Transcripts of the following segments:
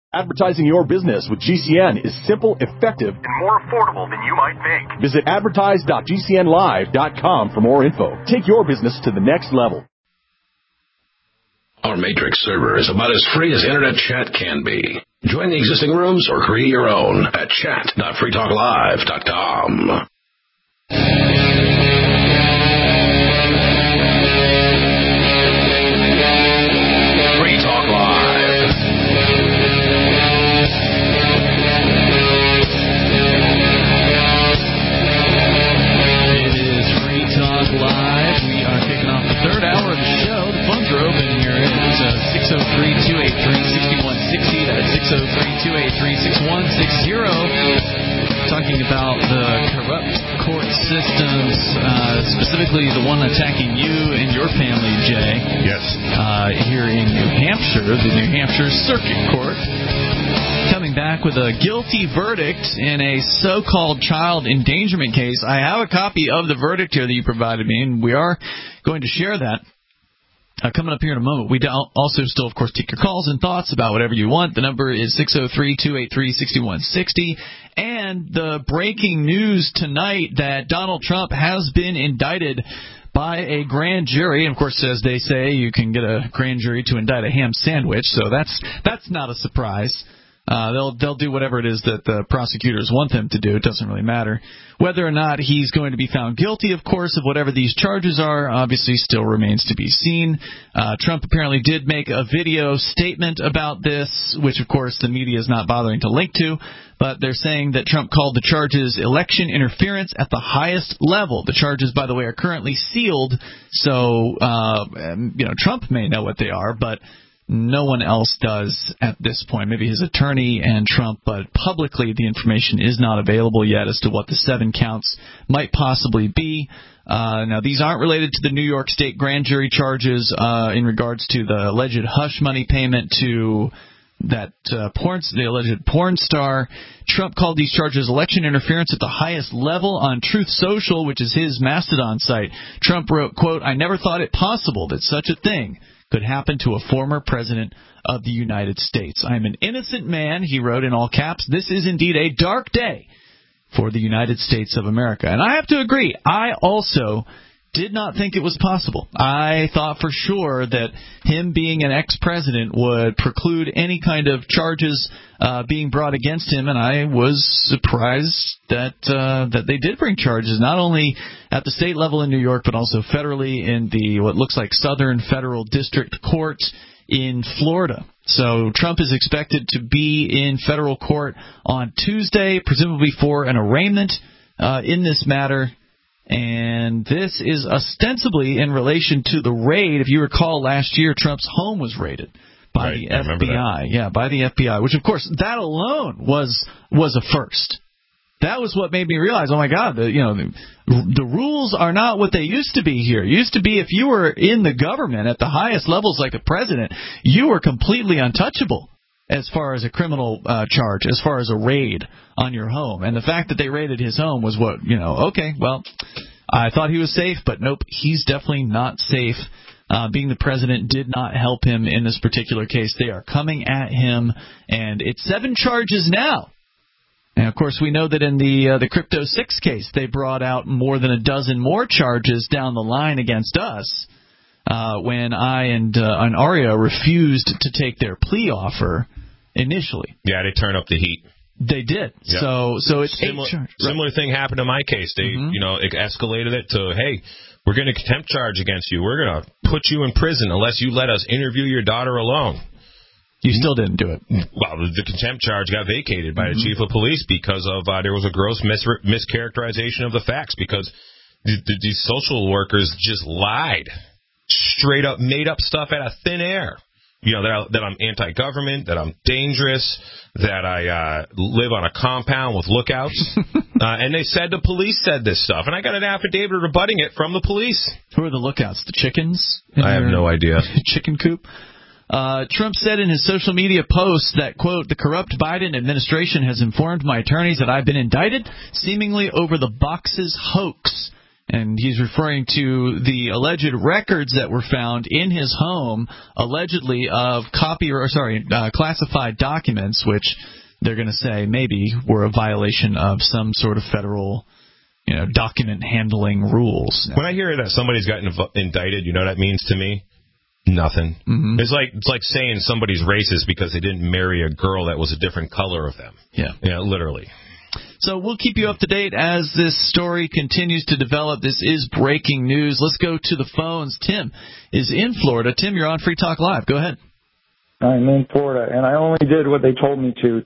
Advertising your business with GCN is simple, effective, and more affordable than you might think. Visit advertise.gcnlive.com for more info. Take your business to the next level. Our Matrix server is about as free as internet chat can be. Join the existing rooms or create your own at chat.freetalklive.com. Third hour of the show. The phones are open here. It's 603-283-6160. That's 603-283-6160. Talking about the corrupt court systems, specifically the one attacking you and your family, Jay. Yes. Here in New Hampshire, the New Hampshire Circuit Court. Coming back with a guilty verdict in a so-called child endangerment case. I have a copy of the verdict here that you provided me, and we are going to share that coming up here in a moment. We also still, of course, take your calls and thoughts about whatever you want. The number is 603-283-6160. And the breaking news tonight that Donald Trump has been indicted by a grand jury. And, of course, as they say, you can get a grand jury to indict a ham sandwich, so that's not a surprise. They'll do whatever it is that the prosecutors want them to do. It doesn't really matter. Whether or not he's going to be found guilty, of course, of whatever these charges are, obviously still remains to be seen. Trump apparently did make a video statement about this, which, of course, the media is not bothering to link to. But they're saying that Trump called the charges election interference at the highest level. The charges, by the way, are currently sealed, so Trump may know what they are, but no one else does at this point. Maybe his attorney and Trump, but publicly the information is not available yet as to what the 7 counts might possibly be. Now, these aren't related to the New York State grand jury charges in regards to the alleged hush money payment to the alleged porn star. Trump called these charges election interference at the highest level on Truth Social, which is his Mastodon site. Trump wrote, quote, "I never thought it possible that such a thing could happen to a former president of the United States. I am an innocent man," he wrote in all caps. "This is indeed a dark day for the United States of America." And I have to agree, I also did not think it was possible. I thought for sure that him being an ex-president would preclude any kind of charges being brought against him, and I was surprised that they did bring charges, not only at the state level in New York, but also federally in the what looks like Southern Federal District Court in Florida. So Trump is expected to be in federal court on Tuesday, presumably for an arraignment in this matter. And this is ostensibly in relation to the raid. If you recall, last year Trump's home was raided by the FBI. Yeah, by the FBI, which, of course, that alone was a first. That was what made me realize, oh, my God, the rules are not what they used to be here. It used to be if you were in the government at the highest levels like the president, you were completely untouchable as far as a criminal charge, as far as a raid on your home. And the fact that they raided his home was what, okay, well, I thought he was safe, but nope, he's definitely not safe. Being the president did not help him in this particular case. They are coming at him, and it's 7 charges now. And, of course, we know that in the Crypto 6 case, they brought out more than a dozen more charges down the line against us when I and Aria refused to take their plea offer initially. Yeah, they turned up the heat. They did. Yep. So it's similar thing happened in my case. They it escalated it to, hey, we're going to contempt charge against you. We're going to put you in prison unless you let us interview your daughter alone. You still didn't do it. Well, the contempt charge got vacated by the chief of police because of there was a gross mischaracterization of the facts, because these social workers just lied, straight up made up stuff out of thin air. That I'm anti-government, that I'm dangerous, that I live on a compound with lookouts. And they said the police said this stuff. And I got an affidavit rebutting it from the police. Who are the lookouts? The chickens? I have no idea. Chicken coop? Trump said in his social media post that, quote, "The corrupt Biden administration has informed my attorneys that I've been indicted, seemingly over the boxes hoax. And he's referring to the alleged records that were found in his home, allegedly of classified documents, which they're going to say maybe were a violation of some sort of federal, document handling rules. When I hear that somebody's gotten indicted, you know what that means to me? Nothing. Mm-hmm. It's like saying somebody's racist because they didn't marry a girl that was a different color of them. Yeah, literally. So we'll keep you up to date as this story continues to develop. This is breaking news. Let's go to the phones. Tim is in Florida. Tim, you're on Free Talk Live. Go ahead. I'm in Florida, and I only did what they told me to.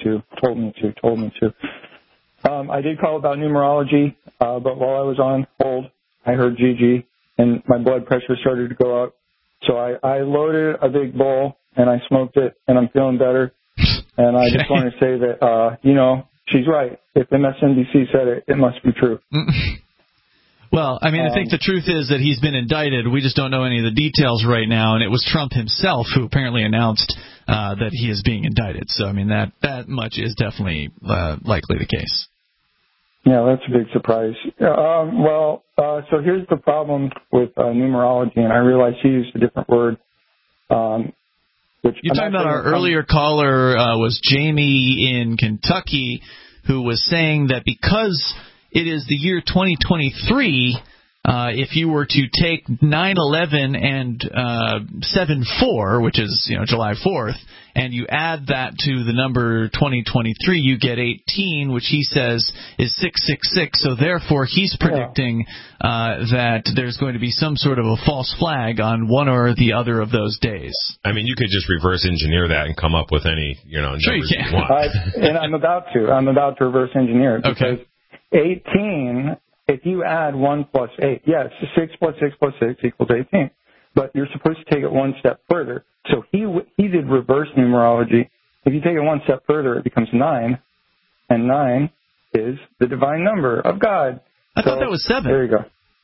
I did call about numerology, but while I was on hold, I heard Gigi, and my blood pressure started to go up. So I loaded a big bowl, and I smoked it, and I'm feeling better. And I just want to say that, she's right. If MSNBC said it, it must be true. Well, I think the truth is that he's been indicted. We just don't know any of the details right now, and it was Trump himself who apparently announced that he is being indicted. So, that much is definitely likely the case. Yeah, that's a big surprise. So here's the problem with numerology, and I realize he used a different word. You're talking about our earlier caller was Jamie in Kentucky, who was saying that because it is the year 2023, if you were to take 9/11 and 7/4, which is July 4th, and you add that to the number 2023, you get 18, which he says is 666. So therefore, he's predicting that there's going to be some sort of a false flag on one or the other of those days. You could just reverse engineer that and come up with any numbers sure you can. want. And I'm about to reverse engineer it because 18. If you add 1 plus 8, yes, 6 plus 6 plus 6 equals 18. But you're supposed to take it one step further. So he did reverse numerology. If you take it one step further, it becomes 9. And 9 is the divine number of God. I thought that was 7. There you go.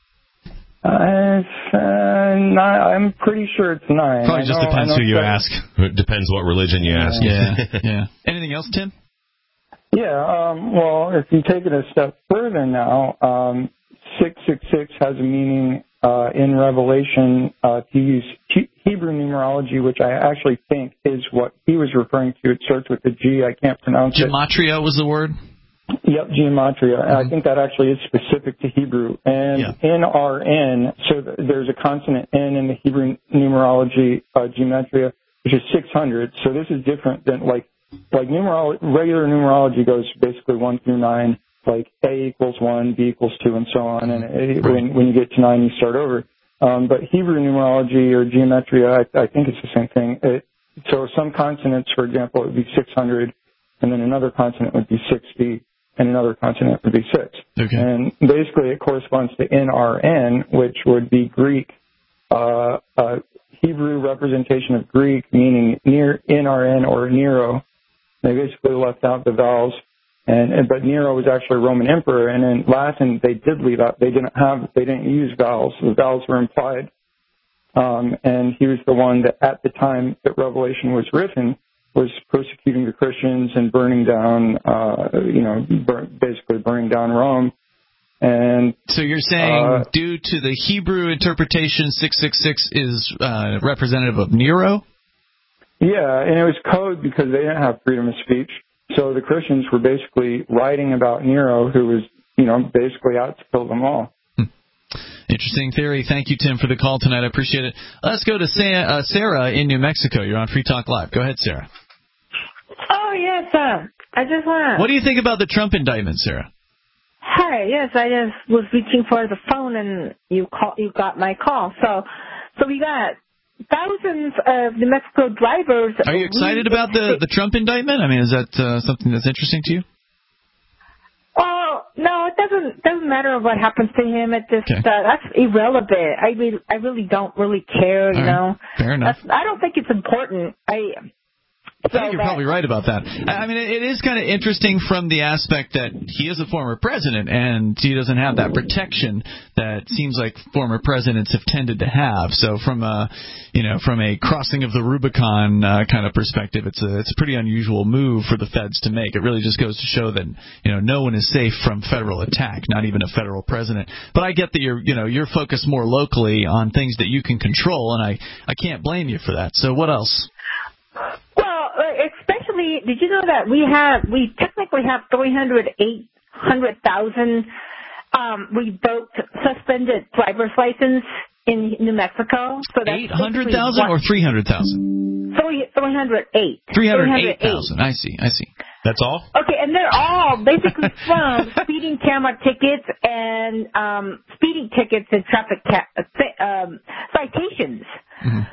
I'm pretty sure it's 9. Probably just depends who you ask. It depends what religion you ask. Yeah. Anything else, Tim? Yeah, if you take it a step further now, 666 has a meaning in Revelation to use Hebrew numerology, which I actually think is what he was referring to. It starts with a G. I can't pronounce it. Gematria was the word? Yep, gematria. Mm-hmm. I think that actually is specific to Hebrew. And NRN, so there's a consonant N in the Hebrew numerology, gematria, which is 600. So this is different than like regular numerology goes basically 1 through 9, like A equals 1, B equals 2, and so on. And when you get to 9, you start over. But Hebrew numerology or gematria, I think it's the same thing. So some consonants, for example, it would be 600, and then another consonant would be 60, and another consonant would be 6. Okay. And basically it corresponds to NRN, which would be Greek, Hebrew representation of Greek, meaning near NRN or Nero. They basically left out the vowels, but Nero was actually a Roman emperor, and in Latin they did leave out. They didn't use vowels. The vowels were implied, and he was the one that at the time that Revelation was written was persecuting the Christians and burning down, basically burning down Rome. And so you're saying due to the Hebrew interpretation, 666 is representative of Nero? Yeah, and it was code because they didn't have freedom of speech. So the Christians were basically writing about Nero, who was, basically out to kill them all. Interesting theory. Thank you, Tim, for the call tonight. I appreciate it. Let's go to Sarah in New Mexico. You're on Free Talk Live. Go ahead, Sarah. Oh, yes, I just want to... What do you think about the Trump indictment, Sarah? Hi, yes, I just was reaching for the phone and you got my call. So we got thousands of New Mexico drivers. Are you excited about the Trump indictment? Is that something that's interesting to you? Well, no, it doesn't matter what happens to him. It just that's irrelevant. I really don't really care, you know. Fair enough. I don't think it's important. I think you're probably right about that. I mean, it is kind of interesting from the aspect that he is a former president, and he doesn't have that protection that seems like former presidents have tended to have. So from a crossing of the Rubicon kind of perspective, it's a pretty unusual move for the feds to make. It really just goes to show that no one is safe from federal attack, not even a federal president. But I get that you're focused more locally on things that you can control, and I can't blame you for that. So what else? Well, especially, did you know that we technically have 800,000 revoked, suspended driver's license in New Mexico? So that's 800,000 or 300,000? 308. 308,000. I see. That's all? Okay, and they're all basically from speeding camera tickets and traffic citations. Mm-hmm.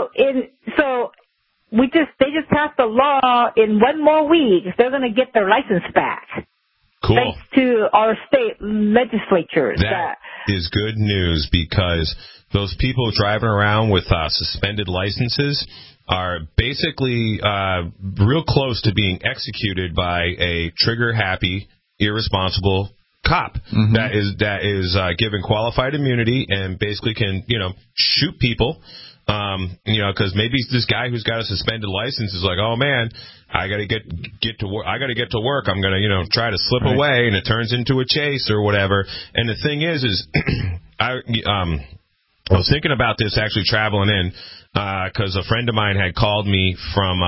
They just passed a law. In one more week, they're going to get their license back. Cool. Thanks to our state legislatures. That is good news, because those people driving around with suspended licenses are basically real close to being executed by a trigger-happy, irresponsible cop. Mm-hmm. that is given qualified immunity and basically can shoot people. Because maybe this guy who's got a suspended license is like, oh man, I gotta get to work. I gotta get to work. I'm gonna try to slip away, and it turns into a chase or whatever. And the thing is I was thinking about this actually traveling in, because a friend of mine had called me from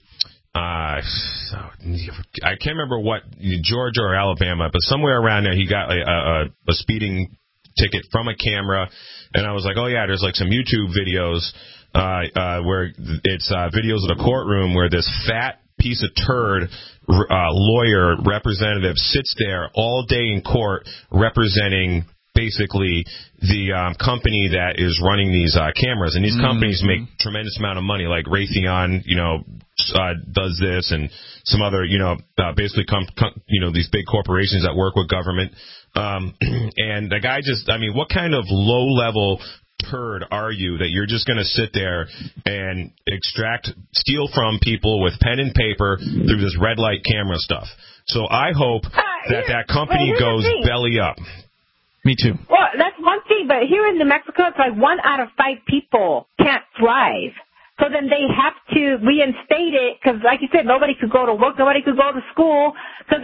I can't remember what, Georgia or Alabama, but somewhere around there. He got a speeding ticket from a camera. And I was like, oh, yeah, there's like some YouTube videos where it's videos of the courtroom where this fat piece of turd lawyer representative sits there all day in court representing basically the company that is running these cameras. And these companies make tremendous amount of money, like Raytheon, does this, and some other, basically these big corporations that work with government. And the guy what kind of low-level turd are you that you're just going to sit there and steal from people with pen and paper through this red light camera stuff? So I hope that company goes belly up. Me too. Well, that's one thing, but here in New Mexico, it's like 1 out of 5 people can't drive. So then they have to reinstate it because, like you said, nobody could go to work, nobody could go to school, because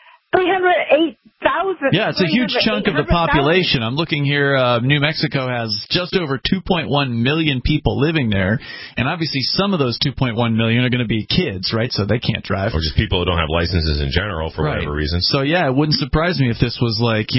308,000. Yeah, it's a huge chunk of the population. I'm looking here. New Mexico has just over 2.1 million people living there, and obviously some of those 2.1 million are going to be kids, right? So they can't drive. Or just people who don't have licenses in general for whatever reason. So yeah, it wouldn't surprise me if this was like,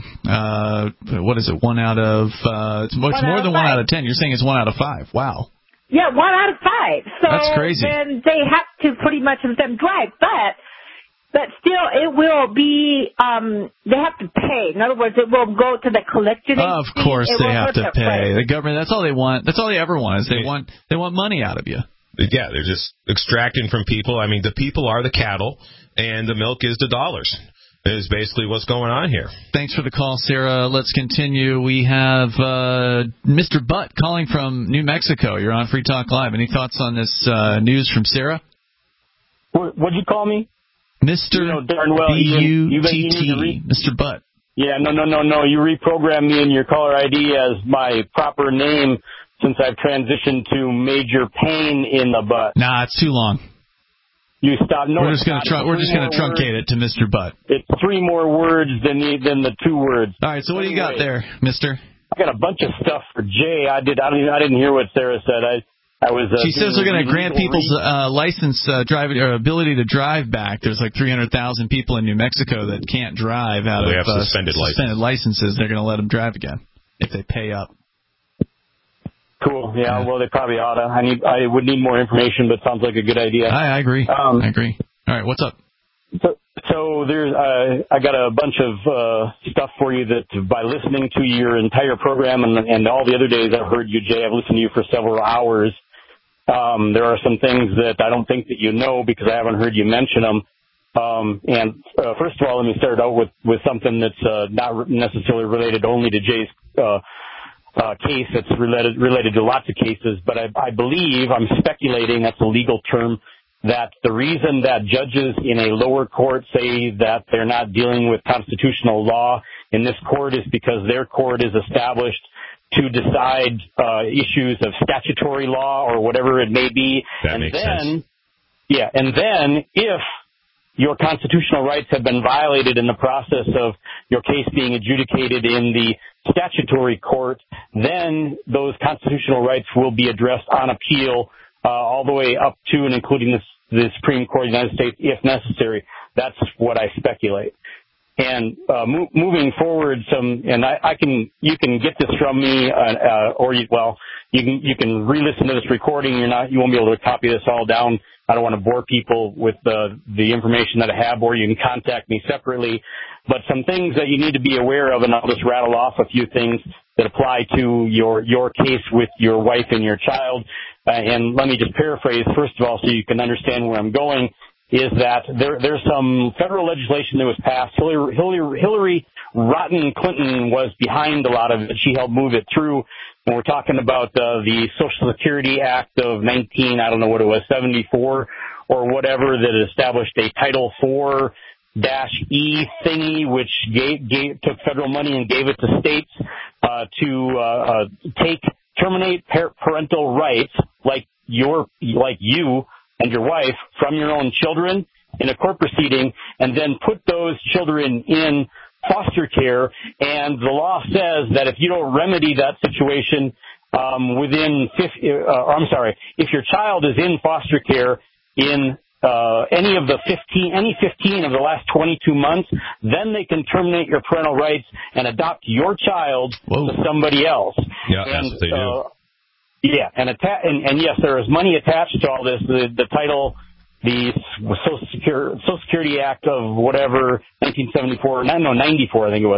what is it? 1 out of it's more than 1 out of 10. You're saying it's 1 out of 5. Wow. Yeah, 1 out of 5. So that's crazy. Then they have to pretty much have them drive, but still, it will be, they have to pay. In other words, it will go to the collection agency. Of course they have to pay. The government, that's all they want. That's all they ever want, is they want money out of you. Yeah, they're just extracting from people. I mean, the people are the cattle, and the milk is the dollars. Is basically what's going on here. Thanks for the call, Sarah. Let's continue. We have Mr. Butt calling from New Mexico. You're on Free Talk Live. Any thoughts on this news from Sarah? What'd you call me? Mr. Darn well, B-U-T-T, Mr. Butt. Yeah, no. You reprogrammed me in your caller ID as my proper name since I've transitioned to Major Pain in the Butt. Nah, it's too long. You stop. No, we're just going to truncate it to Mr. Butt. It's 3 more words than the 2 words. All right, so what do you got there, Mister? I got a bunch of stuff for Jay. I didn't hear what Sarah said. She says they're going to grant people's driving or ability to drive back. There's like 300,000 people in New Mexico that can't drive out of suspended licenses. They're going to let them drive again if they pay up. Cool. Yeah. Well, they probably ought to. I would need more information, but sounds like a good idea. I agree. I agree. All right. What's up? So there's I got a bunch of stuff for you that by listening to your entire program and all the other days I've heard you, Jay, I've listened to you for several hours. There are some things that I don't think that you know because I haven't heard you mention them. First of all, let me start out with something that's not necessarily related only to Jay's case. It's related to lots of cases, but I believe, I'm speculating, that's a legal term, that the reason that judges in a lower court say that they're not dealing with constitutional law in this court is because their court is established to decide issues of statutory law or whatever it may be. That makes sense. Yeah, and then if your constitutional rights have been violated in the process of your case being adjudicated in the statutory court, then those constitutional rights will be addressed on appeal all the way up to and including the Supreme Court of the United States if necessary. That's what I speculate. And moving forward, you can get this from me, you can re-listen to this recording. You won't be able to copy this all down. I don't want to bore people with the information that I have, or you can contact me separately. But some things that you need to be aware of, and I'll just rattle off a few things that apply to your case with your wife and your child. And let me just paraphrase, first of all, so you can understand where I'm going, is that there's some federal legislation that was passed. Hillary Rotten Clinton was behind a lot of it. She helped move it through. When we're talking about the Social Security Act of 74 or whatever, that established a Title IV-E thingy, which took federal money and gave it to states to terminate parental rights like you and your wife from your own children in a court proceeding, and then put those children in foster care. And the law says that if you don't remedy that situation if your child is in foster care in any 15 of the last 22 months, then they can terminate your parental rights and adopt your child to somebody else. Yeah, that's what they do. Yeah, and yes, there is money attached to all this. The title, the Social Security Act of whatever, 94, I think it was,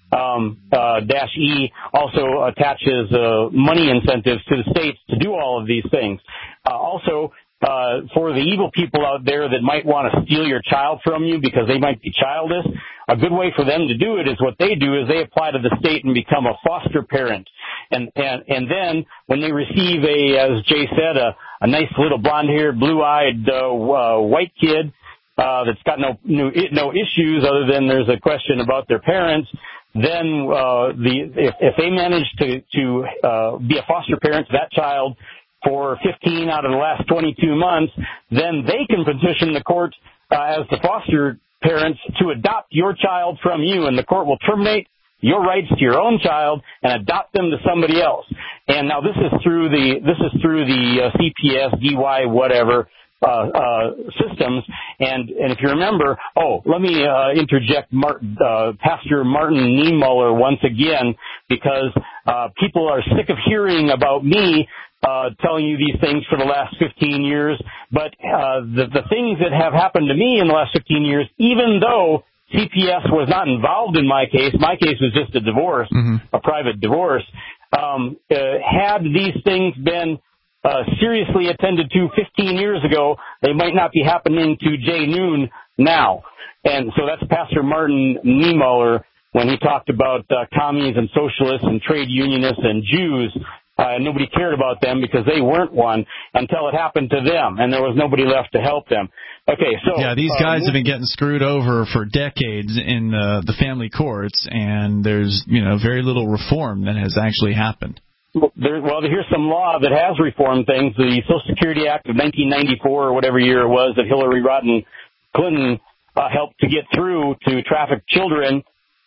-E also attaches money incentives to the states to do all of these things. Also, for the evil people out there that might want to steal your child from you because they might be childless, a good way for them to do it is what they do is they apply to the state and become a foster parent. And then when they receive as Jay said, a nice little blonde-haired, blue-eyed white kid that's got no issues other than there's a question about their parents, then if they manage to be a foster parent to that child for 15 out of the last 22 months, then they can petition the court as the foster parents to adopt your child from you, and the court will terminate your rights to your own child and adopt them to somebody else. And now this is through the CPS, DY, whatever systems. And if you remember, let me interject Pastor Martin Niemöller once again, because people are sick of hearing about me telling you these things for the last 15 years. But the things that have happened to me in the last 15 years, even though CPS was not involved in my case was just a divorce, a private divorce, had these things been seriously attended to 15 years ago, they might not be happening to Jay Noon now. And so that's Pastor Martin Niemöller when he talked about communists and socialists and trade unionists and Jews. Nobody cared about them because they weren't one until it happened to them, and there was nobody left to help them. Okay, so yeah, these guys have been getting screwed over for decades in the family courts, and there's very little reform that has actually happened. Well, here's some law that has reformed things. The Social Security Act of 1994 or whatever year it was that Hillary Rotten Clinton helped to get through to traffic children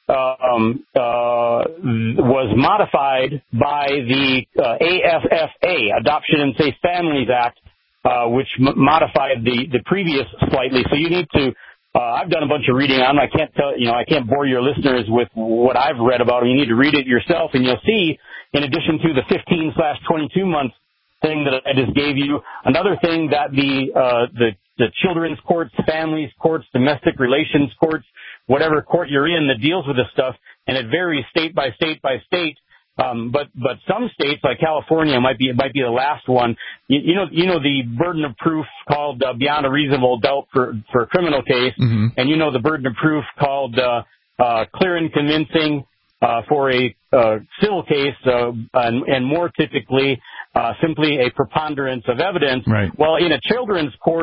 was modified by the AFFA, Adoption and Safe Families Act, which modified the previous slightly. So you need to. I've done a bunch of reading on it. I can't bore your listeners with what I've read about it. You need to read it yourself, and you'll see, in addition to the 15/22 month thing that I just gave you, another thing that the children's courts, families courts, domestic relations courts, whatever court you're in that deals with this stuff, and it varies state by state by state. But some states like California might be the last one. You know the burden of proof called beyond a reasonable doubt for a criminal case, and the burden of proof called clear and convincing for a civil case, and more typically simply a preponderance of evidence. Right. Well, in a children's court,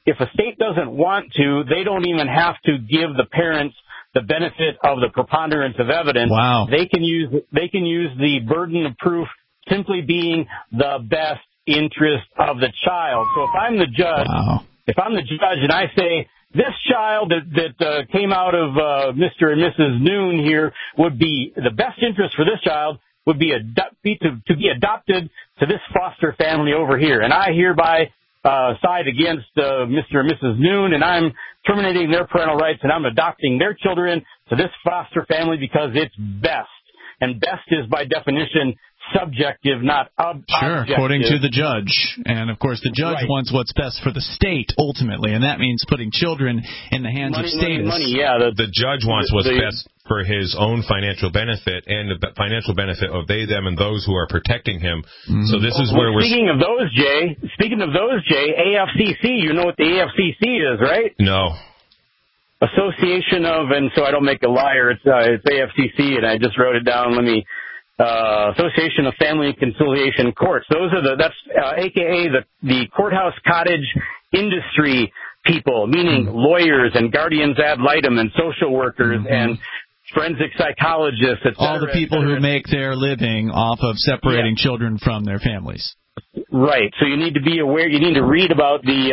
if a state doesn't want to, they don't even have to give the parents the benefit of the preponderance of evidence. Wow. They can use the burden of proof simply being the best interest of the child. So if I'm the judge, and I say this child that came out of Mr. and Mrs. Noon here would be the best interest for this child would be to be adopted to this foster family over here, and I hereby side against Mr. and Mrs. Noon, and I'm terminating their parental rights, and I'm adopting their children to this foster family because it's best. And best is, by definition, subjective, not objective. Sure, according to the judge. And, of course, the judge wants what's best for the state, ultimately, and that means putting children in the hands of status. The judge wants what's best for his own financial benefit and the financial benefit of they, them, and those who are protecting him. Mm-hmm. So this is where we're... Speaking of those, Jay, AFCC, you know what the AFCC is, right? No. Association of, and so I don't make a liar, it's AFCC, and I just wrote it down. Association of Family and Conciliation Courts. Those are AKA the courthouse cottage industry people, meaning lawyers and guardians ad litem and social workers and forensic psychologists, et cetera. All the people who make their living off of separating children from their families. Right. So you need to be aware, you need to read about the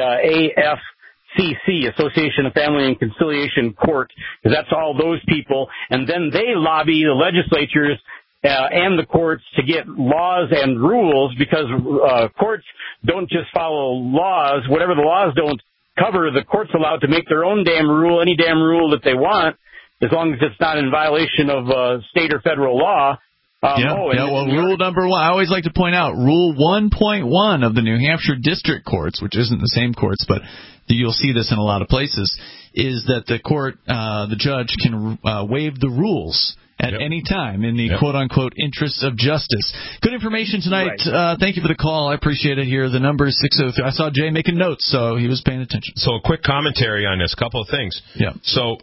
AFCC, Association of Family and Conciliation Court, because that's all those people. And then they lobby the legislatures and the courts to get laws and rules, because courts don't just follow laws. Whatever the laws don't cover, the court's allowed to make their own damn rule, any damn rule that they want, as long as it's not in violation of state or federal law. Rule number one, I always like to point out, Rule 1.1 of the New Hampshire District Courts, which isn't the same courts, but you'll see this in a lot of places, is that the judge can waive the rules at any time in the quote-unquote interests of justice. Good information tonight. Right. Thank you for the call. I appreciate it here. The number is 603. I saw Jay making notes, so he was paying attention. So a quick commentary on this. A couple of things. Yeah. So,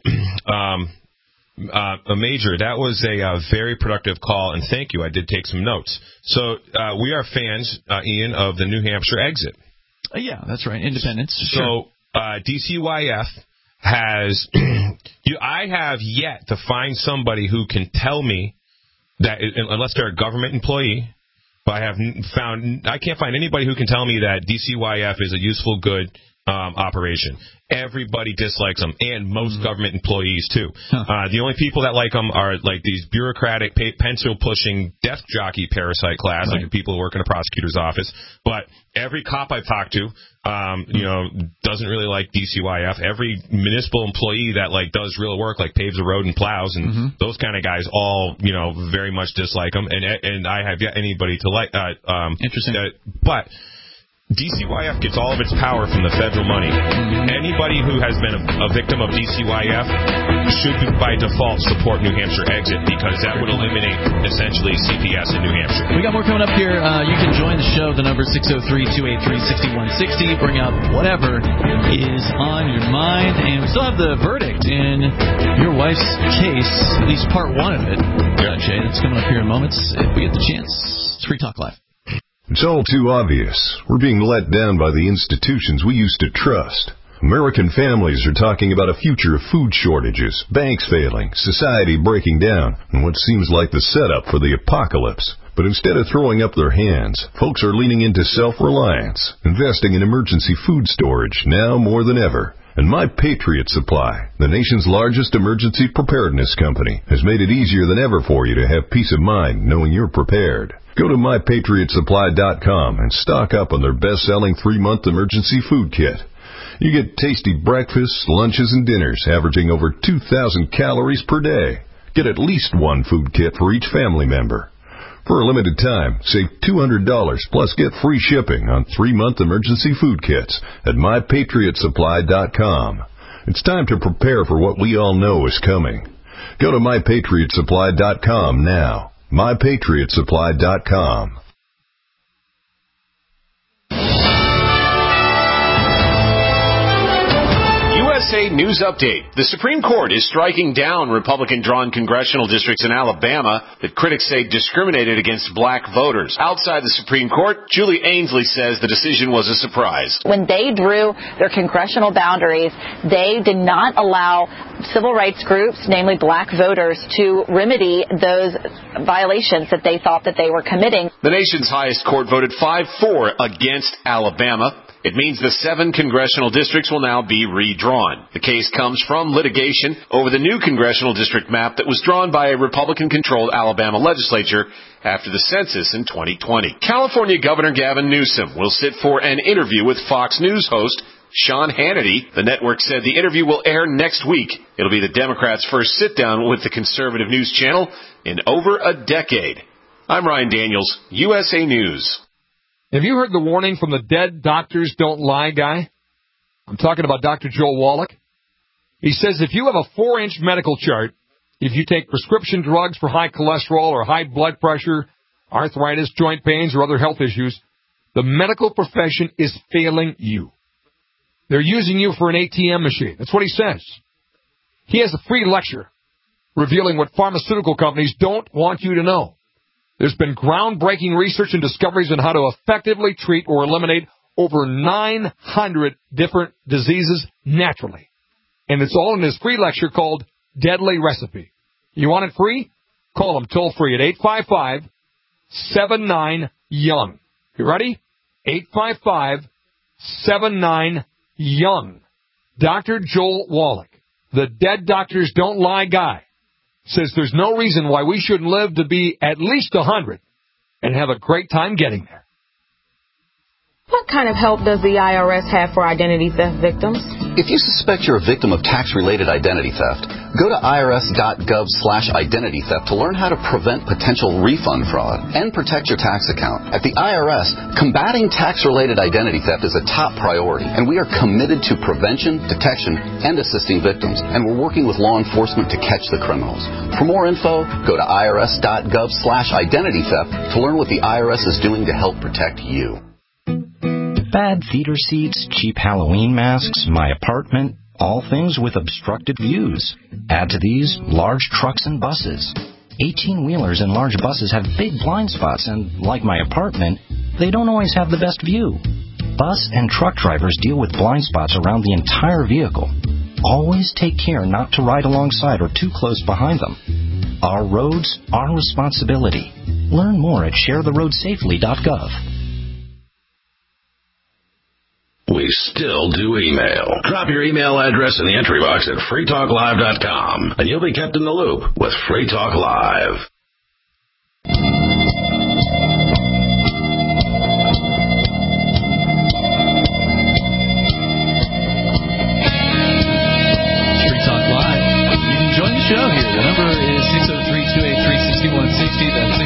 Major, that was a very productive call, and thank you. I did take some notes. So we are fans, Ian, of the New Hampshire exit. Yeah, that's right. Independence. So DCYF has I have yet to find somebody who can tell me that, unless they're a government employee, but I can't find anybody who can tell me that DCYF is a useful, good operation. Everybody dislikes them, and most government employees too. The only people that like them are like these bureaucratic, pencil-pushing, desk jockey parasite class, like the people who work in a prosecutor's office. But every cop I've talked to, doesn't really like DCYF. Every municipal employee that does real work, like paves a road and plows, and those kind of guys, all very much dislike them. And I have yet anybody to like. Interesting, but DCYF gets all of its power from the federal money. Anybody who has been a victim of DCYF should, by default, support New Hampshire exit, because that would eliminate, essentially, CPS in New Hampshire. We got more coming up here. You can join the show. The number is 603-283-6160. Bring up whatever is on your mind. And we still have the verdict in your wife's case, at least part one of it. Jay, that's coming up here in moments if we get the chance. It's Free Talk Live. It's all too obvious. We're being let down by the institutions we used to trust. American families are talking about a future of food shortages, banks failing, society breaking down, and what seems like the setup for the apocalypse. But instead of throwing up their hands, folks are leaning into self-reliance, investing in emergency food storage now more than ever. And My Patriot Supply, the nation's largest emergency preparedness company, has made it easier than ever for you to have peace of mind knowing you're prepared. Go to MyPatriotSupply.com and stock up on their best-selling 3-month emergency food kit. You get tasty breakfasts, lunches, and dinners averaging over 2,000 calories per day. Get at least one food kit for each family member. For a limited time, save $200 plus get free shipping on 3-month emergency food kits at MyPatriotSupply.com. It's time to prepare for what we all know is coming. Go to MyPatriotSupply.com now. MyPatriotSupply.com. USA USA News Update. The Supreme Court is striking down Republican-drawn congressional districts in Alabama that critics say discriminated against black voters. Outside the Supreme Court, Julie Ainsley says the decision was a surprise. When they drew their congressional boundaries, they did not allow civil rights groups, namely black voters, to remedy those violations that they thought that they were committing. The nation's highest court voted 5-4 against Alabama. It means the 7 congressional districts will now be redrawn. The case comes from litigation over the new congressional district map that was drawn by a Republican-controlled Alabama legislature after the census in 2020. California Governor Gavin Newsom will sit for an interview with Fox News host Sean Hannity. The network said the interview will air next week. It'll be the Democrats' first sit-down with the conservative news channel in over a decade. I'm Ryan Daniels, USA News. Have you heard the warning from the dead doctors don't lie guy? I'm talking about Dr. Joel Wallach. He says if you have a 4-inch medical chart, if you take prescription drugs for high cholesterol or high blood pressure, arthritis, joint pains, or other health issues, the medical profession is failing you. They're using you for an ATM machine. That's what he says. He has a free lecture revealing what pharmaceutical companies don't want you to know. There's been groundbreaking research and discoveries on how to effectively treat or eliminate over 900 different diseases naturally. And it's all in his free lecture called Deadly Recipe. You want it free? Call him toll free at 855-79-YOUNG. You ready? 855-79-YOUNG. Dr. Joel Wallach, the Dead Doctors Don't Lie guy, says there's no reason why we shouldn't live to be at least 100 and have a great time getting there. What kind of help does the IRS have for identity theft victims? If you suspect you're a victim of tax-related identity theft, go to irs.gov/identity theft to learn how to prevent potential refund fraud and protect your tax account. At the IRS, combating tax-related identity theft is a top priority, and we are committed to prevention, detection, and assisting victims, and we're working with law enforcement to catch the criminals. For more info, go to irs.gov/identity theft to learn what the IRS is doing to help protect you. Bad theater seats, cheap Halloween masks, my apartment, all things with obstructed views. Add to these large trucks and buses. 18-wheelers and large buses have big blind spots, and like my apartment, they don't always have the best view. Bus and truck drivers deal with blind spots around the entire vehicle. Always take care not to ride alongside or too close behind them. Our roads, our responsibility. Learn more at sharetheroadsafely.gov. We still do email. Drop your email address in the entry box at freetalklive.com, and you'll be kept in the loop with Free Talk Live. Free Talk Live. You can join the show here. The number is 603-283-6160. That's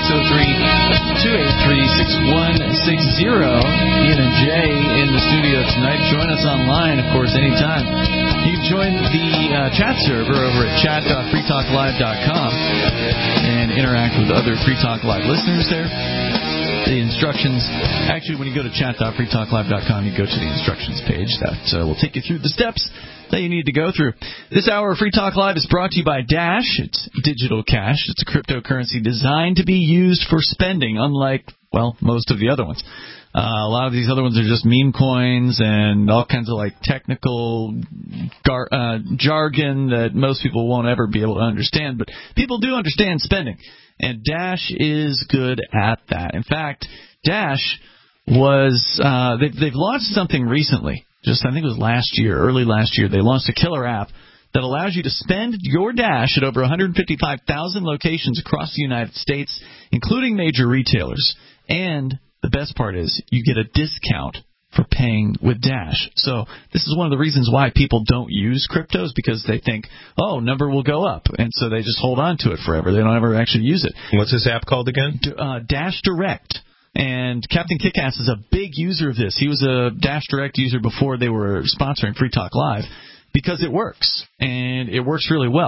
603-283-6160. Ian and Jay in the studio tonight. Join us online, of course, anytime. You can join the chat server over at chat.freetalklive.com and interact with other Free Talk Live listeners there. The instructions, actually, when you go to chat.freetalklive.com, you go to the instructions page. That will take you through the steps that you need to go through. This hour of Free Talk Live is brought to you by Dash. It's digital cash. It's a cryptocurrency designed to be used for spending, unlike, well, most of the other ones. A lot of these other ones are just meme coins and all kinds of like technical jargon that most people won't ever be able to understand. But people do understand spending, and Dash is good at that. In fact, Dash was they've launched something recently. I think it was early last year. They launched a killer app that allows you to spend your Dash at over 155,000 locations across the United States, including major retailers. And the best part is you get a discount for paying with Dash. So this is one of the reasons why people don't use cryptos, because they think, oh, number will go up, and so they just hold on to it forever. They don't ever actually use it. What's this app called again? Dash Direct. And Captain Kickass is a big user of this. He was a Dash Direct user before they were sponsoring Free Talk Live, because it works, and it works really well.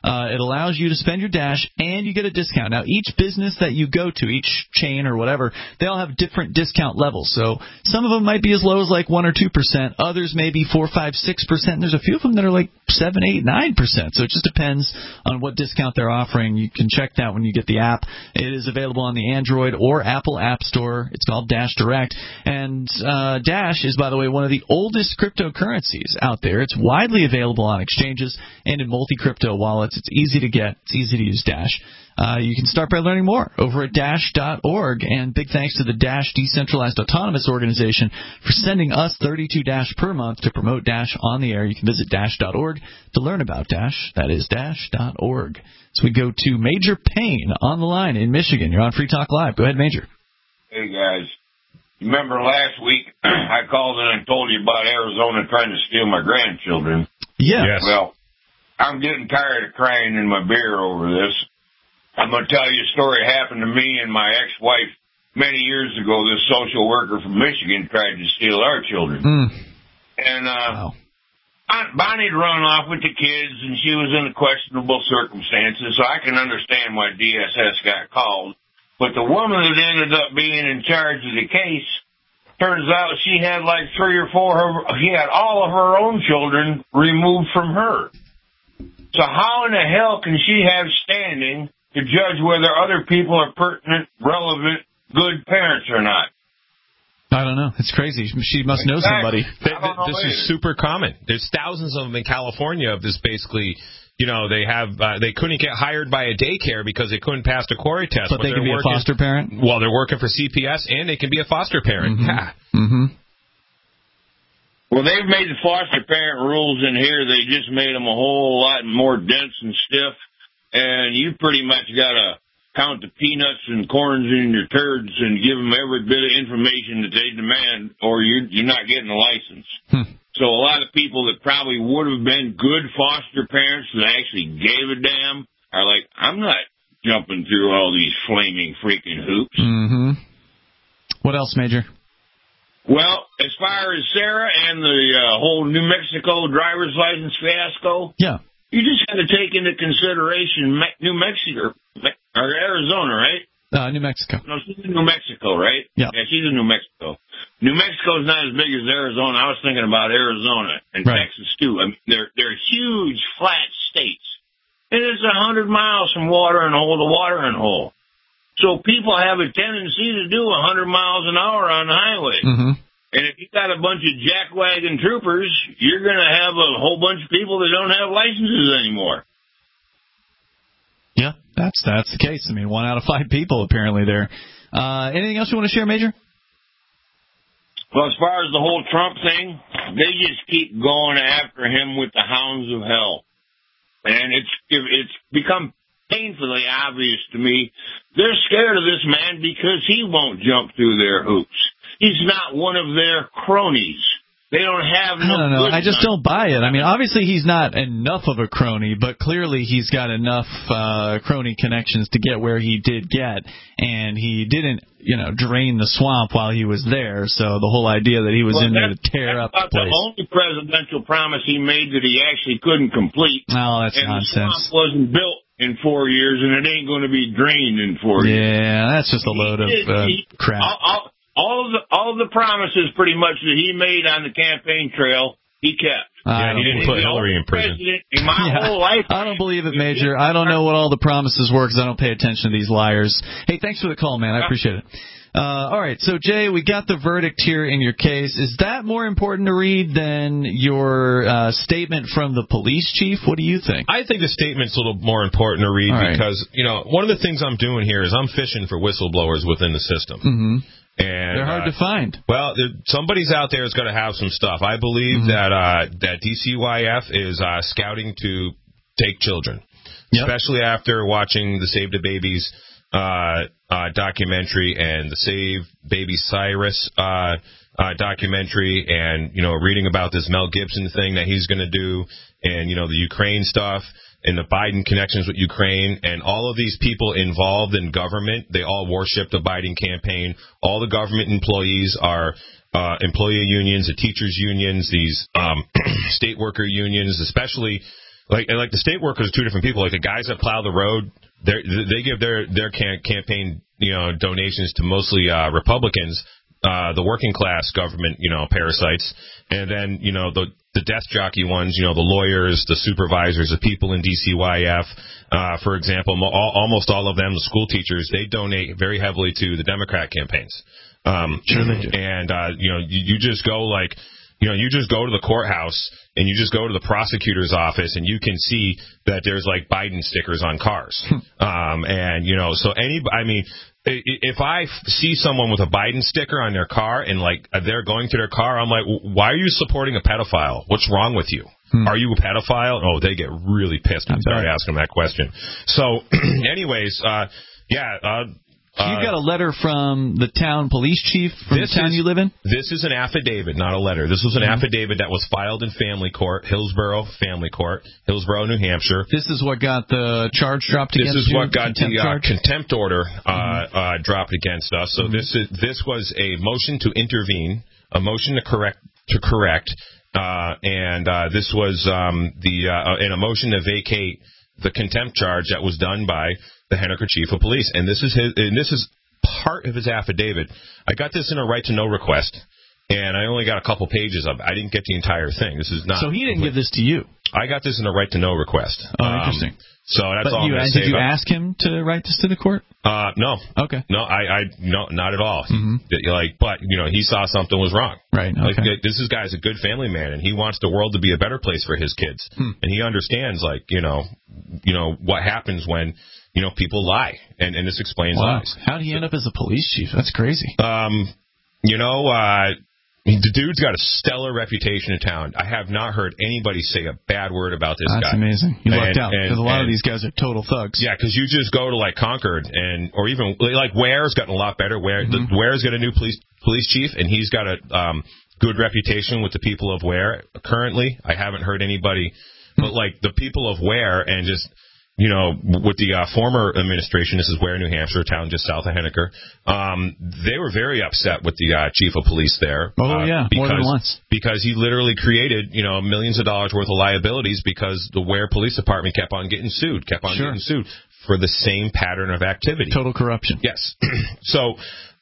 It allows you to spend your Dash, and you get a discount. Now, each business that you go to, each chain or whatever, they all have different discount levels. So some of them might be as low as like 1 or 2%. Others may be 4, 5, 6%. And there's a few of them that are like 7, 8, 9%. So it just depends on what discount they're offering. You can check that when you get the app. It is available on the Android or Apple App Store. It's called Dash Direct. And Dash is, by the way, one of the oldest cryptocurrencies out there. It's widely available on exchanges and in multi-crypto wallets. It's easy to get. It's easy to use Dash. You can start by learning more over at Dash.org. And big thanks to the Dash Decentralized Autonomous Organization for sending us 32 Dash per month to promote Dash on the air. You can visit Dash.org to learn about Dash. That is Dash.org. So we go to Major Payne on the line in Michigan. You're on Free Talk Live. Go ahead, Major. Hey, guys. Remember last week I called in and told you about Arizona trying to steal my grandchildren? Yeah. Yes. Well, I'm getting tired of crying in my beer over this. I'm going to tell you a story that happened to me and my ex-wife many years ago. This social worker from Michigan tried to steal our children. And Bonnie had run off with the kids, and she was in questionable circumstances, so I can understand why DSS got called. But the woman that ended up being in charge of the case, turns out she had like 3 or 4, she had all of her own children removed from her. So how in the hell can she have standing to judge whether other people are pertinent, relevant, good parents or not? I don't know. It's crazy. She must know somebody. This is super common. There's thousands of them in California of this basically. You know, they couldn't get hired by a daycare because they couldn't pass the Corey test. But they can be a foster parent? Well, they're working for CPS, and they can be a foster parent. Mm-hmm. Yeah. Mm-hmm. Well, they've made the foster parent rules in here. They just made them a whole lot more dense and stiff. And you pretty much got to count the peanuts and corns in your turds and give them every bit of information that they demand, or you're not getting a license. So a lot of people that probably would have been good foster parents that actually gave a damn are like, I'm not jumping through all these flaming freaking hoops. Mm-hmm. What else, Major? Well, as far as Sarah and the whole New Mexico driver's license fiasco, yeah, you just got to take into consideration New Mexico or Arizona, right? New Mexico. No, she's in New Mexico, right? Yeah, she's in New Mexico. New Mexico is not as big as Arizona. I was thinking about Arizona and Texas too. I mean, they're huge flat states, and it's 100 miles from watering hole to watering hole. So people have a tendency to do 100 miles an hour on the highway. Mm-hmm. And if you got a bunch of jackwagon troopers, you're going to have a whole bunch of people that don't have licenses anymore. Yeah, that's the case. I mean, 1 out of 5 people apparently there. Anything else you want to share, Major? Well, as far as the whole Trump thing, they just keep going after him with the hounds of hell. And it's become painfully obvious to me. They're scared of this man because he won't jump through their hoops. He's not one of their cronies. They don't have no. I don't know. I just don't buy it. I mean, obviously he's not enough of a crony, but clearly he's got enough crony connections to get where he did get, and he didn't, drain the swamp while he was there. So the whole idea that he was in there to tear up the place. The only presidential promise he made that he actually couldn't complete. Oh, that's nonsense. The swamp wasn't built in 4 years, and it ain't going to be drained in 4 years. Yeah, that's just a load of crap. All the promises pretty much that he made on the campaign trail, he kept. He didn't put Hillary in prison. In my whole life. I don't believe it, Major. I don't know what all the promises were because I don't pay attention to these liars. Hey, thanks for the call, man. I appreciate it. All right, so, Jay, we got the verdict here in your case. Is that more important to read than your statement from the police chief? What do you think? I think the statement's a little more important to read because, one of the things I'm doing here is I'm fishing for whistleblowers within the system. Mm-hmm. And they're hard to find. Well, somebody's out there is going to have some stuff. I believe that DCYF is scouting to take children, especially after watching the Save the Babies documentary and the Save Baby Cyrus documentary, and reading about this Mel Gibson thing that he's going to do, and the Ukraine stuff. And the Biden connections with Ukraine, and all of these people involved in government, they all worship the Biden campaign. All the government employees are employee unions, the teachers unions, these state worker unions, especially like the state workers are two different people. Like the guys that plow the road, they give their campaign donations to mostly Republicans, the working class government parasites, and then the desk jockey ones, the lawyers, the supervisors, the people in DCYF, for example, almost all of them, the school teachers, they donate very heavily to the Democrat campaigns. Sure they do. And you just go you just go to the courthouse and you just go to the prosecutor's office and you can see that there's like Biden stickers on cars. If I see someone with a Biden sticker on their car and like they're going to their car, I'm like, why are you supporting a pedophile? What's wrong with you? Are you a pedophile? Oh, they get really pissed when you start asking that question. So, anyways, you got a letter from the town police chief from the town you live in? This is an affidavit, not a letter. This was an affidavit that was filed in family court, Hillsborough Family Court, Hillsborough, New Hampshire. This is what got the charge dropped against you? This is what got the contempt order dropped against us. So this was a motion to intervene, a motion to correct, and this was in a motion to vacate the contempt charge that was done by the Henniker chief of police, and this is part of his affidavit. I got this in a right to know request, and I only got a couple pages of it. I didn't get the entire thing. This is not. So he didn't give this to you. I got this in a right to know request. Oh, interesting. So that's all I'm going to say. Did you ask him to write this to the court? No. Okay. No, no, not at all. But he saw something was wrong. Right. Okay. This guy's a good family man, and he wants the world to be a better place for his kids, and he understands what happens when people lie, and this explains lies. How did he end up as a police chief? That's crazy. The dude's got a stellar reputation in town. I have not heard anybody say a bad word about this guy. That's amazing. You lucked out, because a lot of these guys are total thugs. Yeah, because you just go to like Concord, or even like Ware's gotten a lot better. Ware's got a new police chief, and he's got a good reputation with the people of Ware. Currently, I haven't heard anybody, but like the people of Ware and just. With the former administration, this is Ware, New Hampshire, a town just south of Henniker, they were very upset with the chief of police there. Oh, yeah, more than once. Because he literally created, millions of dollars worth of liabilities because the Ware Police Department kept on getting sued for the same pattern of activity. Total corruption. Yes. So,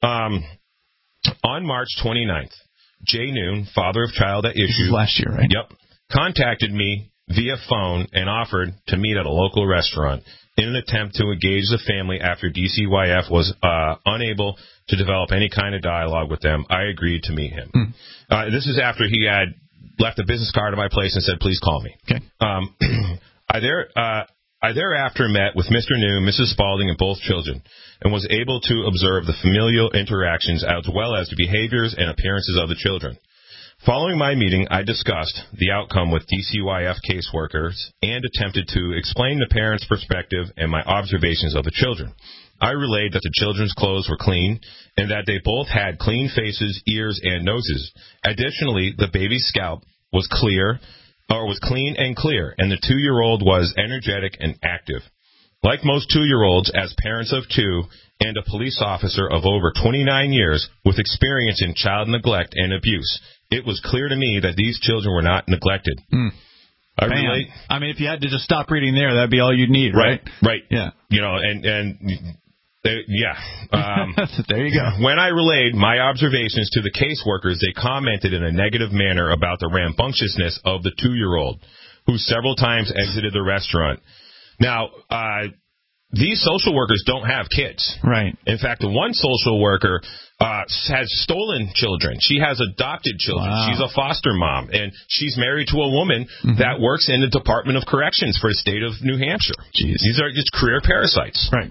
on March 29th, Jay Noon, father of child at issue. This is last year, right? Yep. Contacted me via phone and offered to meet at a local restaurant in an attempt to engage the family after DCYF was unable to develop any kind of dialogue with them. I agreed to meet him. This is after he had left a business card at my place and said, please call me. Okay. I thereafter met with Mr. Noon, Mrs. Spaulding, and both children, and was able to observe the familial interactions as well as the behaviors and appearances of the children. Following my meeting, I discussed the outcome with DCYF caseworkers and attempted to explain the parents' perspective and my observations of the children. I relayed that the children's clothes were clean and that they both had clean faces, ears, and noses. Additionally, the baby's scalp was clean and clear, and the 2-year-old was energetic and active. Like most 2-year-olds, as parents of 2 and a police officer of over 29 years with experience in child neglect and abuse, it was clear to me that these children were not neglected. I mean, if you had to just stop reading there, that'd be all you'd need, right? Right. Yeah. There you go. When I relayed my observations to the caseworkers, they commented in a negative manner about the rambunctiousness of the 2-year-old, who several times exited the restaurant. Now, these social workers don't have kids. Right. In fact, the one social worker has stolen children. She has adopted children. Wow. She's a foster mom, and she's married to a woman that works in the Department of Corrections for the state of New Hampshire. Jeez. These are just career parasites. Right.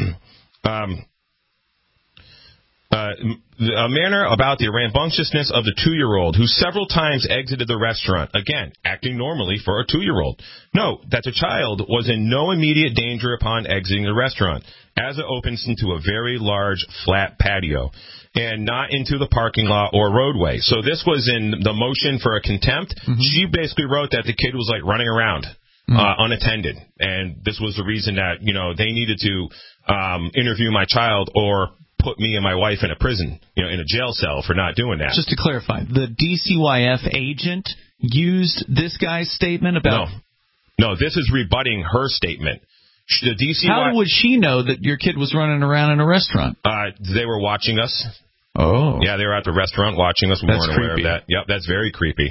A manner about the rambunctiousness of the 2-year-old who several times exited the restaurant, again, acting normally for a 2-year-old. Note that the child was in no immediate danger upon exiting the restaurant, as it opens into a very large, flat patio, and not into the parking lot or roadway. So this was in the motion for a contempt. She basically wrote that the kid was like running around unattended, and this was the reason that, they needed to interview my child or put me and my wife in a prison, in a jail cell for not doing that. Just to clarify, the DCYF agent used this guy's statement about... No, this is rebutting her statement. The DCY. How would she know that your kid was running around in a restaurant? They were watching us. Oh. Yeah, they were at the restaurant watching us. We weren't aware of that. Yep, that's very creepy.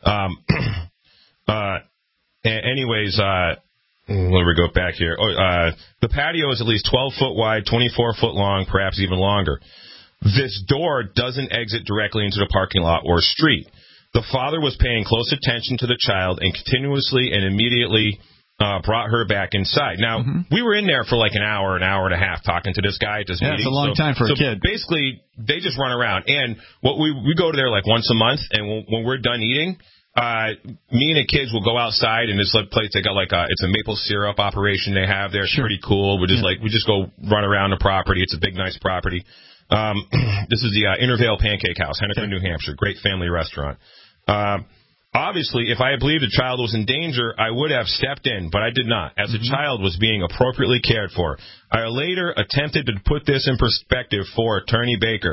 Anyways, let me go back here. The patio is at least 12 foot wide, 24 foot long, perhaps even longer. This door doesn't exit directly into the parking lot or street. The father was paying close attention to the child and continuously and immediately brought her back inside. Now, we were in there for like an hour and a half talking to this guy at this meeting. It's a long time for a kid. Basically, they just run around. And what we go to there like once a month, and when we're done eating, me and the kids will go outside, and this place, they got like it's a maple syrup operation they have there. It's pretty cool. We just go run around the property. It's a big, nice property. This is the Intervale Pancake House, Henniker, New Hampshire. Great family restaurant. Obviously, if I had believed the child was in danger, I would have stepped in, but I did not, as the child was being appropriately cared for. I later attempted to put this in perspective for Attorney Baker.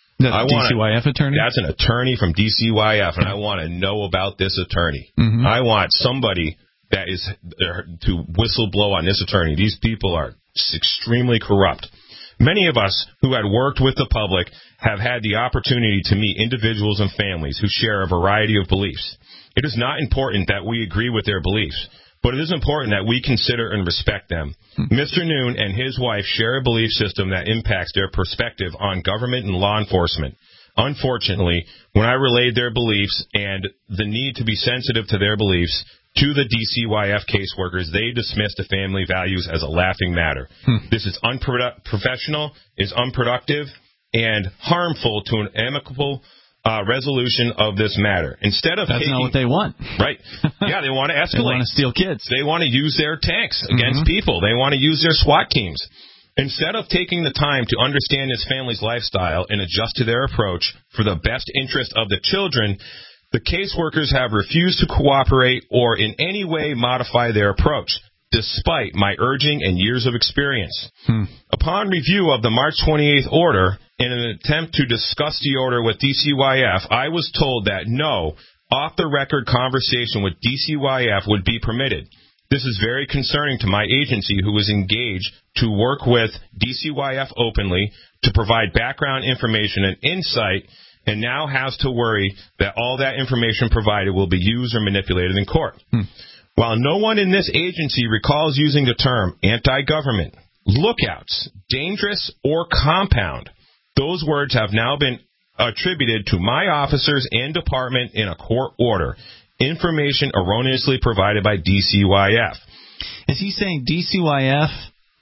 DCYF attorney? That's an attorney from DCYF, and I want to know about this attorney. I want somebody that is to whistleblow on this attorney. These people are extremely corrupt. Many of us who had worked with the public have had the opportunity to meet individuals and families who share a variety of beliefs. It is not important that we agree with their beliefs, but it is important that we consider and respect them. Mr. Noon and his wife share a belief system that impacts their perspective on government and law enforcement. Unfortunately, when I relayed their beliefs and the need to be sensitive to their beliefs to the DCYF caseworkers, they dismissed the family values as a laughing matter. This is unprofessional, is unproductive, and harmful to an amicable resolution of this matter. That's not what they want. Right. Yeah, they want to escalate. They want to steal kids. They want to use their tanks against people. They want to use their SWAT teams. Instead of taking the time to understand this family's lifestyle and adjust to their approach for the best interest of the children, the caseworkers have refused to cooperate or in any way modify their approach, despite my urging and years of experience. Upon review of the March 28th order, in an attempt to discuss the order with DCYF, I was told that no off-the-record conversation with DCYF would be permitted. This is very concerning to my agency, who is engaged to work with DCYF openly to provide background information and insight, and now has to worry that all that information provided will be used or manipulated in court. While no one in this agency recalls using the term anti-government, lookouts, dangerous, or compound, those words have now been attributed to my officers and department in a court order. Information erroneously provided by DCYF. Is he saying DCYF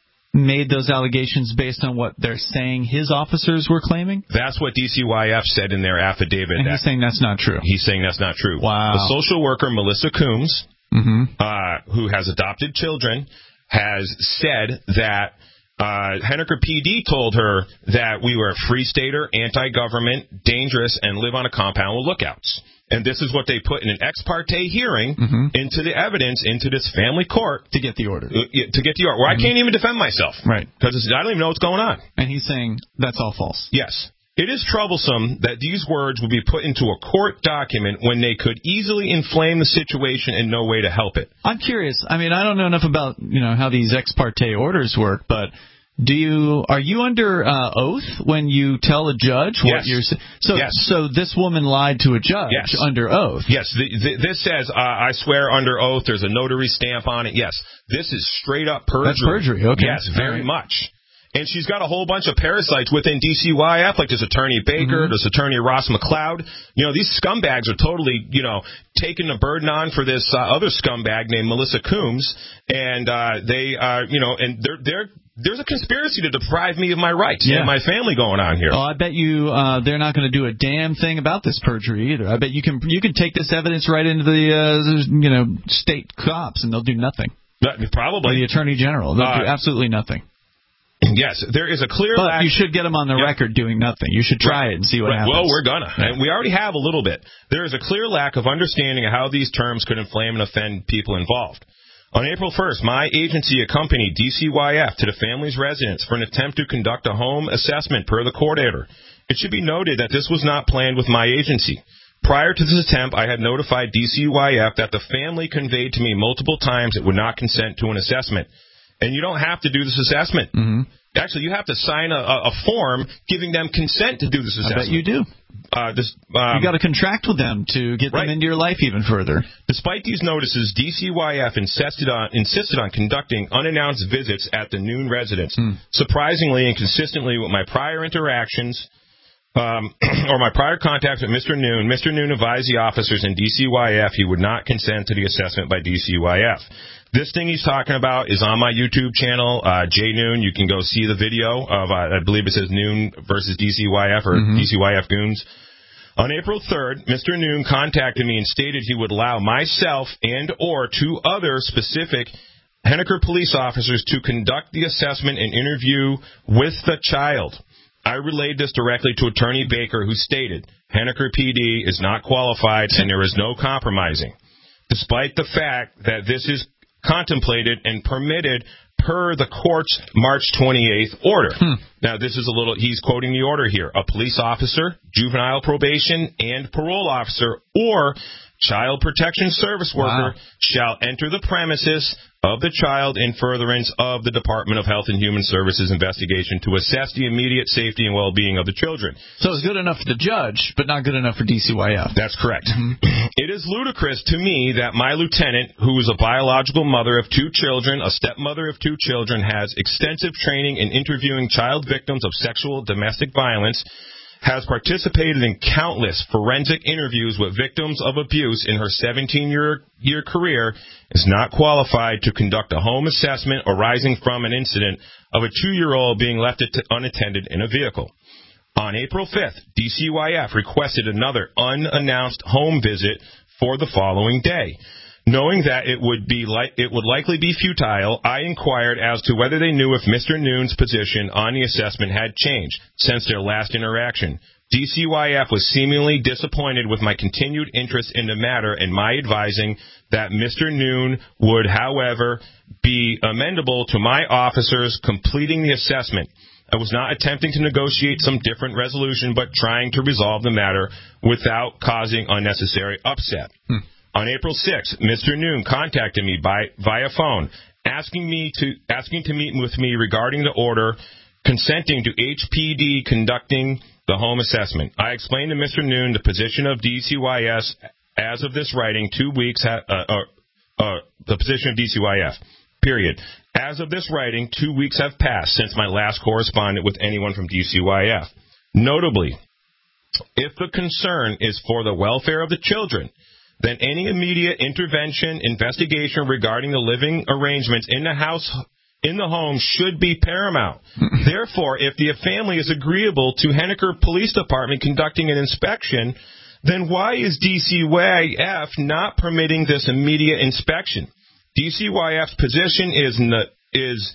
made those allegations based on what they're saying his officers were claiming? That's what DCYF said in their affidavit. And he's saying that's not true. He's saying that's not true. Wow. The social worker, Melissa Coombs, who has adopted children, has said that Henniker PD told her that we were a free stater, anti-government, dangerous, and live on a compound with lookouts. And this is what they put in an ex parte hearing into the evidence, into this family court. To get the order. To get the order. Where I can't even defend myself. Right. Because I don't even know what's going on. And he's saying that's all false. Yes. It is troublesome that these words will be put into a court document when they could easily inflame the situation and no way to help it. I'm curious. I mean, I don't know enough about, how these ex parte orders work, but are you under oath when you tell a judge what you're saying? So this woman lied to a judge under oath. Yes. This says, I swear under oath. There's a notary stamp on it. Yes. This is straight up perjury. That's perjury. Okay. Yes, very much. And she's got a whole bunch of parasites within DCYF, like this Attorney Baker, this Attorney Ross McLeod. These scumbags are totally, taking the burden on for this other scumbag named Melissa Coombs. And there's a conspiracy to deprive me of my rights and my family going on here. Oh, I bet you they're not going to do a damn thing about this perjury either. I bet you can take this evidence right into the state cops and they'll do nothing. Probably. Or the Attorney General. They'll do absolutely nothing. Yes, there is a clear lack. But you should get them on the record doing nothing. You should try it and see what happens. Well, we're gonna. And we already have a little bit. There is a clear lack of understanding of how these terms could inflame and offend people involved. On April 1st, my agency accompanied DCYF to the family's residence for an attempt to conduct a home assessment per the court order. It should be noted that this was not planned with my agency. prior to this attempt, I had notified DCYF that the family conveyed to me multiple times it would not consent to an assessment. And you don't have to do this assessment. Mm-hmm. Actually, you have to sign a form giving them consent to do this assessment. I bet you do. You got to contract with them to get them into your life even further. Despite these notices, DCYF insisted on conducting unannounced visits at the Noon residence. Surprisingly and consistently with my prior interactions or my prior contact with Mr. Noon advised the officers in DCYF he would not consent to the assessment by DCYF. This thing he's talking about is on my YouTube channel, J Noon. You can go see the video of, I believe it says Noon versus DCYF or DCYF Goons. On April 3rd, Mr. Noon contacted me and stated he would allow myself and or two other specific Henniker police officers to conduct the assessment and interview with the child. I relayed this directly to Attorney Baker, who stated, Henniker PD is not qualified and there is no compromising, despite the fact that this is contemplated and permitted per the court's March 28th order. Now, this is he's quoting the order here. A police officer, juvenile probation, and parole officer, or child protection service worker shall enter the premises of the child in furtherance of the Department of Health and Human Services investigation to assess the immediate safety and well-being of the children. So it's good enough for the judge, but not good enough for DCYF. That's correct. It is ludicrous to me that my lieutenant, who is a biological mother of two children, a stepmother of two children, has extensive training in interviewing child victims of sexual domestic violence, has participated in countless forensic interviews with victims of abuse in her 17-year career, is not qualified to conduct a home assessment arising from an incident of a 2-year-old being left unattended in a vehicle. On April 5th, DCYF requested another unannounced home visit for the following day. Knowing that it would likely be futile, I inquired as to whether they knew if Mr. Noon's position on the assessment had changed since their last interaction. DCYF was seemingly disappointed with my continued interest in the matter and my advising that Mr. Noon would, however, be amenable to my officers completing the assessment. I was not attempting to negotiate some different resolution, but trying to resolve the matter without causing unnecessary upset. On April 6th, Mr. Noon contacted me via phone, asking to meet with me regarding the order consenting to HPD conducting the home assessment. I explained to Mr. Noon the position of DCYS as of this writing, 2 weeks, the position of DCYF, period. As of this writing, 2 weeks have passed since my last correspondence with anyone from DCYF. Notably, if the concern is for the welfare of the children, then any immediate investigation regarding the living arrangements in the home should be paramount. Therefore, if the family is agreeable to Henniker Police Department conducting an inspection, then why is DCYF not permitting this immediate inspection? DCYF's position is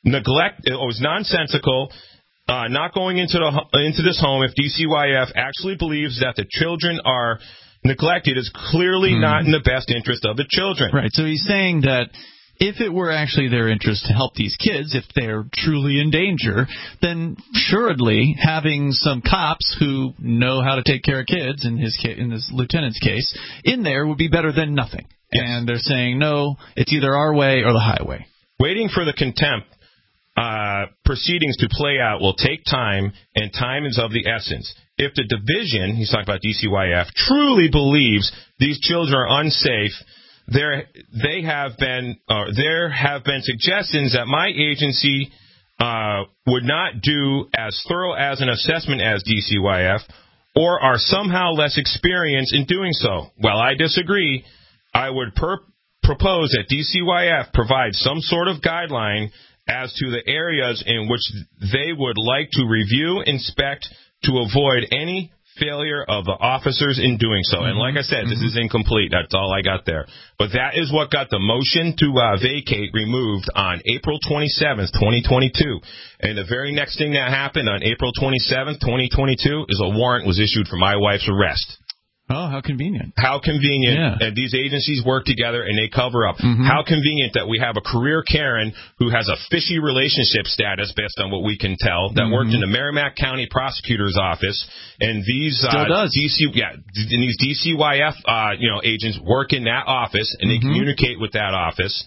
nonsensical. Not going into this home if DCYF actually believes that the children are neglected is clearly not in the best interest of the children. Right. So he's saying that if it were actually their interest to help these kids, if they're truly in danger, then assuredly having some cops who know how to take care of kids, in this lieutenant's case, in there would be better than nothing. Yes. And they're saying, no, it's either our way or the highway. Waiting for the contempt proceedings to play out will take time, and time is of the essence. If the division, he's talking about DCYF, truly believes these children are unsafe, there have been suggestions that my agency would not do as thorough as an assessment as DCYF, or are somehow less experienced in doing so. While I disagree, I would propose that DCYF provide some sort of guideline as to the areas in which they would like to review, inspect, to avoid any failure of the officers in doing so. And like I said, this is incomplete. That's all I got there. But that is what got the motion to vacate removed on April 27th, 2022. And the very next thing that happened on April 27th, 2022 is a warrant was issued for my wife's arrest. Oh, how convenient. How convenient. Yeah. And these agencies work together and they cover up. Mm-hmm. How convenient that we have a career Karen who has a fishy relationship status, based on what we can tell, that worked in the Merrimack County Prosecutor's Office. And these these DCYF agents work in that office, and they communicate with that office.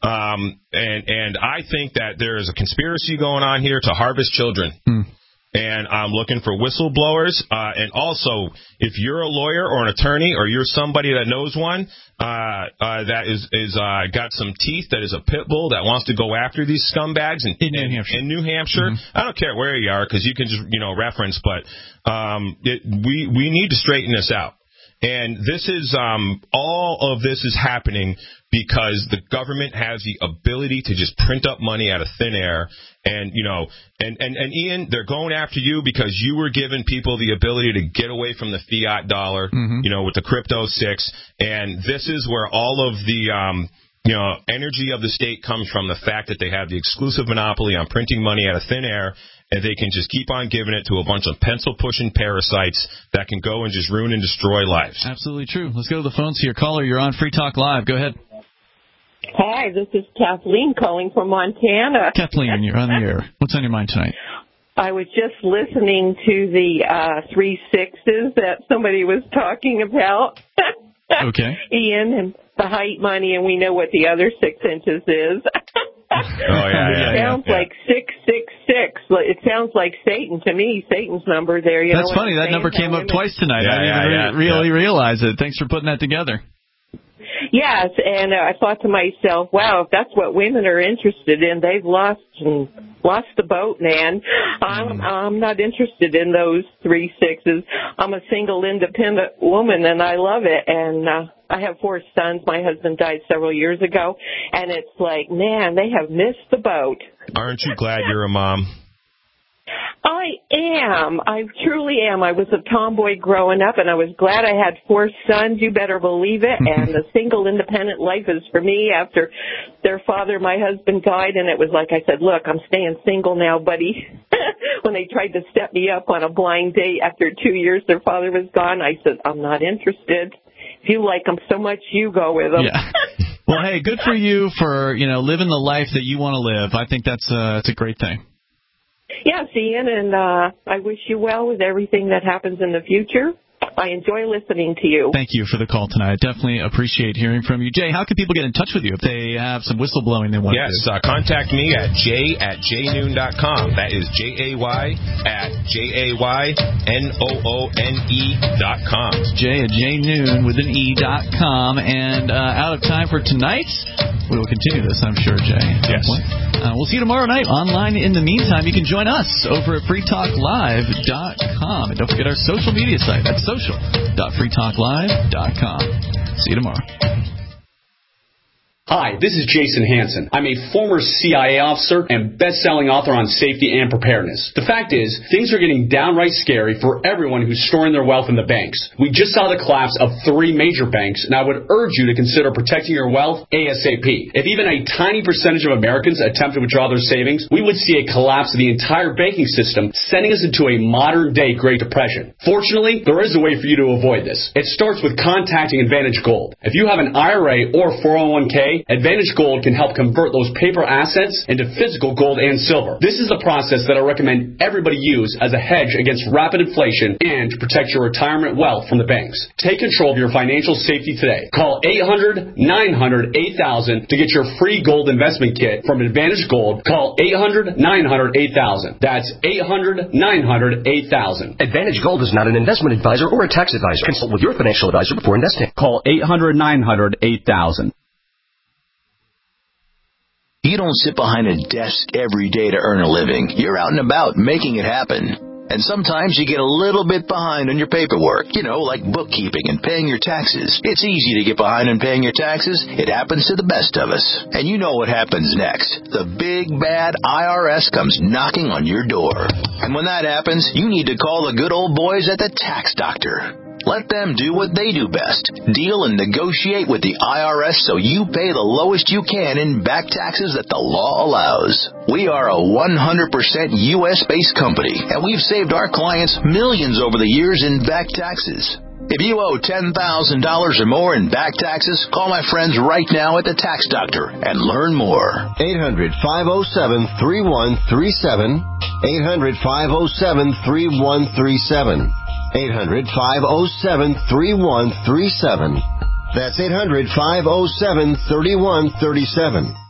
And I think that there is a conspiracy going on here to harvest children. And I'm looking for whistleblowers. And also, if you're a lawyer or an attorney, or you're somebody that knows one that is got some teeth, that is a pit bull that wants to go after these scumbags in New Hampshire. I don't care where you are, because you can just reference. But we need to straighten this out. And this is all of this is happening because the government has the ability to just print up money out of thin air. And and Ian, they're going after you because you were giving people the ability to get away from the fiat dollar, with the Crypto 6. And this is where all of the energy of the state comes from, the fact that they have the exclusive monopoly on printing money out of thin air. And they can just keep on giving it to a bunch of pencil-pushing parasites that can go and just ruin and destroy lives. Absolutely true. Let's go to the phones here. Caller, you're on Free Talk Live. Go ahead. Hi, this is Kathleen calling from Montana. Kathleen, you're on the air. What's on your mind tonight? I was just listening to the 3 6s that somebody was talking about. Okay. Ian, and the height money, and we know what the other 6 inches is. It sounds like 666. It sounds like Satan to me. Satan's number there. That's funny. That number came up twice tonight. I didn't really realize it. Thanks for putting that together. Yes, and I thought to myself, wow, if that's what women are interested in, they've lost the boat, man. I'm not interested in those 3 6s. I'm a single, independent woman, and I love it. And I have 4 sons. My husband died several years ago, and it's like, man, they have missed the boat. Aren't you glad you're a mom? I am. I truly am. I was a tomboy growing up, and I was glad I had 4 sons. You better believe it. And the single, independent life is for me. After their father, my husband, died, and it was like I said, look, I'm staying single now, buddy. When they tried to step me up on a blind date after 2 years, their father was gone, I said, I'm not interested. If you like them so much, you go with them. Yeah. Well, hey, good for you for, living the life that you want to live. I think that's a great thing. Yes, Ian, and I wish you well with everything that happens in the future. I enjoy listening to you. Thank you for the call tonight. Definitely appreciate hearing from you. Jay, how can people get in touch with you if they have some whistleblowing they want to do? Yes, contact me at jay@jaynoon.com. That is JAY@JAYNOONE.com. Jay@jaynoon with an E.com. And out of time for tonight. We will continue this, I'm sure, Jay. Yes. We'll see you tomorrow night online. In the meantime, you can join us over at freetalklive.com. And don't forget our social media site. That's social.freetalklive.com. See you tomorrow. Hi, this is Jason Hansen. I'm a former CIA officer and best-selling author on safety and preparedness. The fact is, things are getting downright scary for everyone who's storing their wealth in the banks. We just saw the collapse of 3 major banks, and I would urge you to consider protecting your wealth ASAP. If even a tiny percentage of Americans attempt to withdraw their savings, we would see a collapse of the entire banking system, sending us into a modern-day Great Depression. Fortunately, there is a way for you to avoid this. It starts with contacting Advantage Gold. If you have an IRA or 401k, Advantage Gold can help convert those paper assets into physical gold and silver. This is the process that I recommend everybody use as a hedge against rapid inflation and to protect your retirement wealth from the banks. Take control of your financial safety today. Call 800-900-8000 to get your free gold investment kit from Advantage Gold. Call 800-900-8000. That's 800-900-8000. Advantage Gold is not an investment advisor or a tax advisor. Consult with your financial advisor before investing. Call 800-900-8000. You don't sit behind a desk every day to earn a living. You're out and about making it happen. And sometimes you get a little bit behind on your paperwork, like bookkeeping and paying your taxes. It's easy to get behind on paying your taxes. It happens to the best of us. And you know what happens next. The big, bad IRS comes knocking on your door. And when that happens, you need to call the good old boys at the Tax Doctor. Let them do what they do best. Deal and negotiate with the IRS so you pay the lowest you can in back taxes that the law allows. We are a 100% U.S.-based company, and we've saved our clients millions over the years in back taxes. If you owe $10,000 or more in back taxes, call my friends right now at the Tax Doctor and learn more. 800-507-3137. 800-507-3137. 800-507-3137. That's 800-507-3137.